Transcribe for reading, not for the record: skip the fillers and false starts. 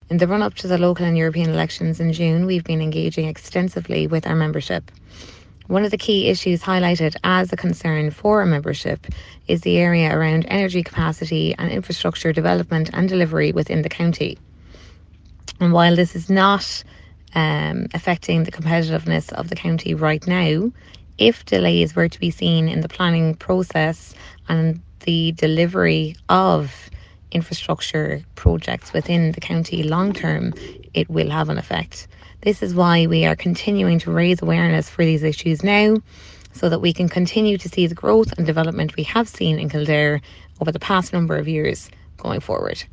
In the run-up to the local and European elections in June, we've been engaging extensively with our membership. One of the key issues highlighted as a concern for our membership is the area around energy capacity and infrastructure development and delivery within the county. And while this is not affecting the competitiveness of the county right now, if delays were to be seen in the planning process and the delivery of infrastructure projects within the county long term, it will have an effect. This is why we are continuing to raise awareness for these issues now, so that we can continue to see the growth and development we have seen in Kildare over the past number of years going forward.